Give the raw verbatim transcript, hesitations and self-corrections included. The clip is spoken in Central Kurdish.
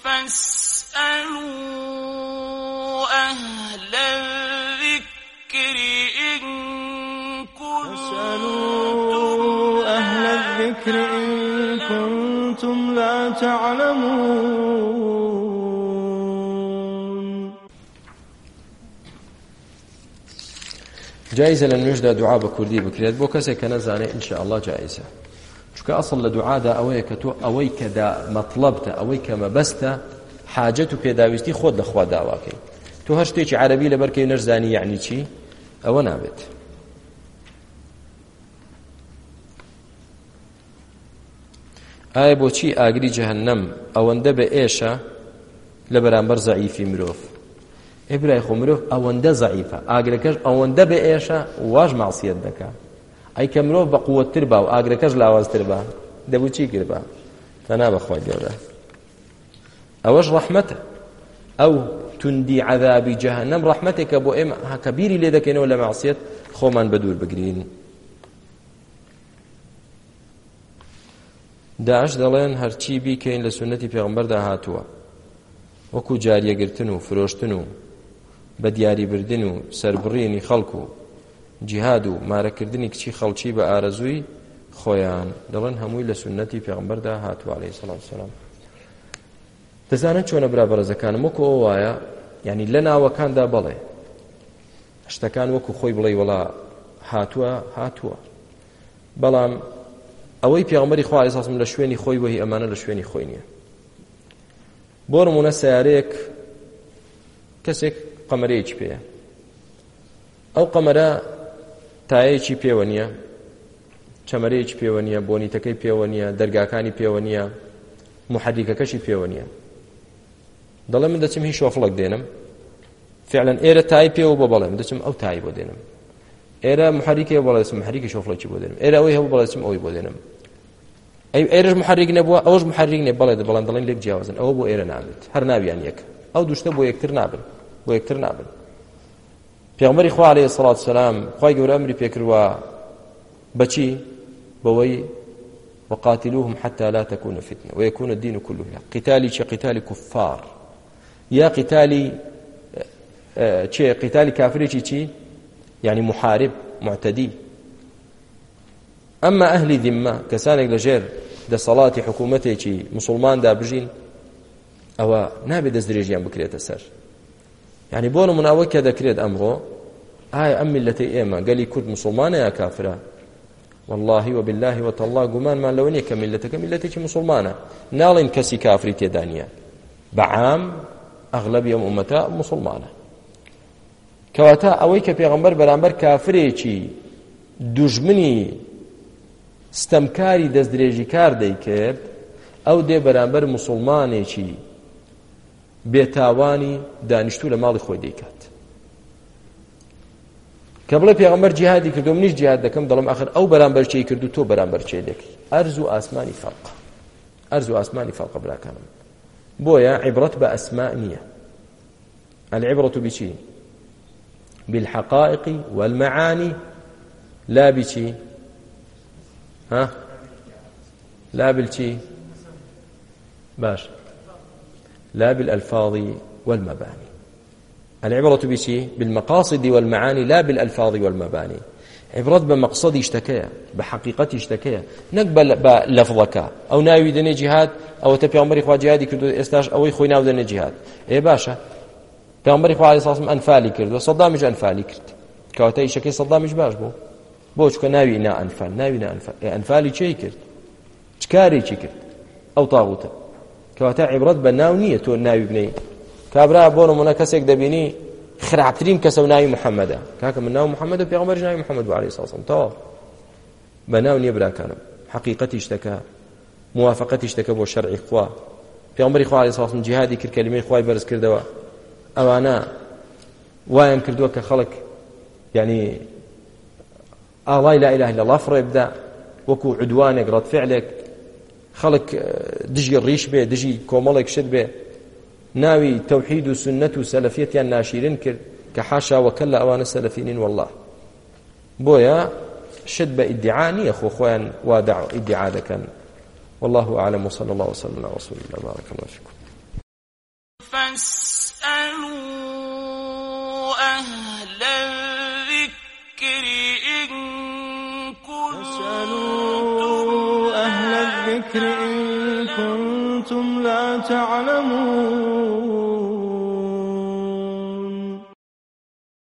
فاسألوا أهل الذكر إن كنتم أهل الذكر إن كنتم لا تعلمون. جائزة لنوجد دعاء بكردي بكريت بو كسي كنزاني إن شاء الله جائزة. چونکە ئەسڵ لە دوعادا ئەوەیە کە تۆ ئەوەی کە مەطلبتە ئەوەی کە مەبەستە حاجەت و پێداویستی خۆت لەخوا داواکەی. تۆ هەر شتێکی عەرەبی لەبەرکەی نەرزانی یعنی چی ئەوە نابێت. ئایا بۆچی ئاگری جەهەنەم ئەوەندە بە ئێشە لە بەرامبەر زەعیفی مرۆڤ؟ ئێ برای خۆ مرۆڤ ئەوەندە زەعیفە ئاگرەکەش ئەوەندە بە ئێشە واژ مەعسیەت دەکات. ئەی کە مرۆڤ بە قووەتتر با و ئاگرەکەش لاوازتر با دەبوو چی کرد بە تەنا بەخوای گەورە. ئەوەش ڕەحمەتە. ئەو توندی عەذابی جەهەنەم ڕەحمەتێکە بۆ ئێمە کە بیری لێ دەکەینەوە لە مەعسیەت خۆمان بەدوور بگرین. داعش دەڵێن هەرچی بیکەین لە سونەتی پێغەمبەردا هاتووە، وەکو جاریەگرتن و فرۆشتن و بە دیاریبردن و سەربڕینی خەڵک و جیهاد و مارەکردنی کچی خەڵکی بە ئارەزووی خۆیان دەڵێن هەمووی لە سونەتی پێغەمبەردا هاتووە عەلەیهی سەڵات وسەلام. دەزانن چۆنە برا بەڕێزەکانم وەکو ئەو وایە یعنی لە ناوەکاندا بەڵێ شتەکان وەکو خۆی بڵێ وەڵا هاتووە هاتووە، بەڵام ئەوەی پێغەمبەری خوا عەلەیهی سەڵات وسەلام لە شوێنی خۆی وەهی ئەمانە لە شوێنی خۆی نییە. بۆ نموونە سەیارەیەک کەسێک قەمەرەیەکی پێیە، ئەو قەمەرە تایەیەکی پێوە نییە، چەمەرەیەکی پێوە نییە، بۆنیتەکەی پێوە نییە، دەرگاکانی پێوە نییە، محەریکەکەشی پێوە نییە. دەڵێ من دەچم هیچ شۆفڵک دێنم، فعلا ئێرە تای پێوە بۆ بەڵێم دەچم ئەو تایی بۆ دێنم، ئێرە محەریکێ بۆ دەچم محەریکی شۆفڵێکی بۆ دێنم، ئێرە ئەوەی هەبوو بەڵێ دەچم ئەوەی بۆ دێنم. ئەی ئێرەش محەریک نەبووە ئەوەش محەریک نێ بەڵێ بەڵام دەڵێن لێک جیاوازن، ئەوە بۆ ئێرە نابێت، هەر ناویان یەک، ئەو دوشتە بۆ یەکتر نابن، بۆ یەکتر نابن. پێغەمبەری خوا عەلەیهی سەڵات وسەلام خوای گەورە ئەمری پێکردووە بەچی بەوەی وقاتلوهم حتى لا تكون فتنة ويكون الدين كله لله. قتالي چه قتال كفار يا قتالي چه قتال كافري چی يعني محارب معتدي. أما أهل ذمة كسانك لجير ده صلاة حكومتي چی مسلمان دا بجين أو نابي دزدريجيان بكريت السر يعني بونو مناوكة دكريت أمره هاي أمي التي إيما قال لي كرد مسلمانة يا كافرة والله وبالله وتالله قمان ما لوني كملتك ملتك مسلمانة نالين كسي كافري تيدانيا بعام أغلب يوم أمتا مسلمانة كواتا أويك بيغمبر برامبر كافري چی دجمني استمكاري دزدريجي كار دي كرد أو دي برامبر مسلماني چی بێتاوانی دانیشتوو لە ماڵی خۆی دەیکات کە بڵێ پێغەمبەر جیهادی کردو منیش جیهاد دەکەم دەڵێم ئاخر ئەو بەرامبەر چی کردو تۆ بەرامبەر چی دەکەی. ئەرز و ئاسمانی فەرق، ئەرز و ئاسمانی فەرق براکانم. بۆیە عیبرەت بە ئەسماء نییە، العبرة بچی بالحقائق والمعاني لا بچی ها لا بالچی باش لا بالألفاظ والمباني. العبرة بشيء بالمقاصد والمعاني لا بالألفاظ والمباني. عبرة بمقصد اشتكى بحقيقة اشتكى نقبل بلفظك أو ناوي دني جهاد أو تبي عمري خوا جهادي كردو استاش أو يخوي ناوي دني جهاد إيه باشا عمري خوا عليه الصلاة والسلام أنفالي كردو صدام مش أنفالي كرد كواتي شكي صدام مش باش بو بوش كناوي نا أنفال ناوي نا أنفال إيه أنفالي شيء كرد شكاري شيء كرد أو طاغوته كواتا عبرت بناو نییە تۆ ناوی بنەی کابرا بۆ نمونە کەسێک دەبینی خراپترین کەسە و ناوی محەممەدە کاکە من ناو محەممەد و پێغەمبەرش ناوی محەممەد عەلەیهی سەڵات وسەلام تەواو بەناو نییە براکانم حەقیقەتی شتەکە موافقەتی شتەکە بۆ شەرعی خوا پێغەمبەری خوا عەلەیهی سەڵات وسەلام جیهادی کرد کەلیمەی خوای بەرز کردەوە ئەوانە وایان کردووە کە خەڵک یعنی ئاڵای لا ئیلاهە ئیلەڵڵا فڕێ بدە وەکو عودوانێک ڕەتفعلێک خەڵک دژی ڕیش بێ دژی کۆمەڵێک شت بێ ناوی تەوحید و سنەت و سەلەفیەتیان ناشیرن کرد کە حاشا وەکەلا ئەوانە سەلەفینین والله. بۆیە شت بە ئیدعا نییە خۆ خۆیان وا ئیدعا دەکەن. والله أعلم وصلى الله وسلم على رسول الله بارك الله فيكم. أهل الذكر إن فاسألوا أهل الذكر إن كنتم لا تعلمون